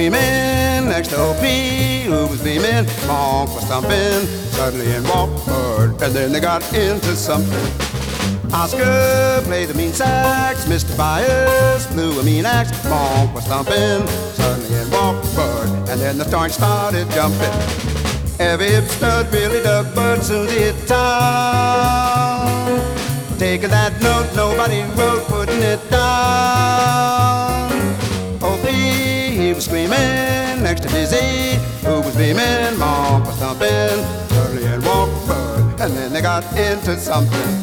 screaming next to O.P., who was beaming. Monk was thumping suddenly in walked, and then they got into something. Oscar played the mean sax, Mr. Byers blew a mean axe. Monk was thumping suddenly in walked, and then the joint started jumping. Every hip stud really dug, but soon hit town. Taking that note, nobody wrote, putting it down. O.P., he was screaming next to Dizzy, who was beaming. Monk was thumping suddenly in walked, and then they got into something.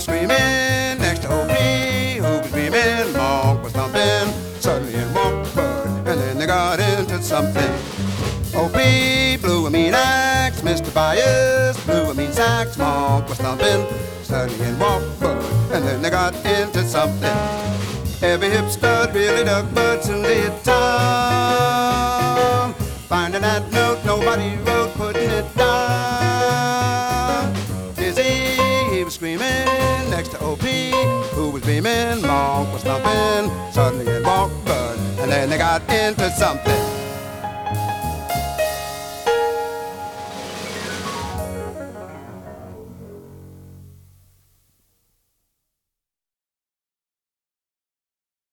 screaming next to O.P., who was beaming. Monk was thumping, suddenly in walked Bud, and then they got into something. O.P. blew a mean axe, Mr. Bias blew a mean sax. Monk was thumping, suddenly in walked Bud, and then they got into something. Every hip stud really dug Bud soon did Tom. Finding that note nobody wrote, putting it down. Dizzy, he was screaming next to O.P., who was beaming. Monk was thumping, suddenly in walked Bud, and then they got into something.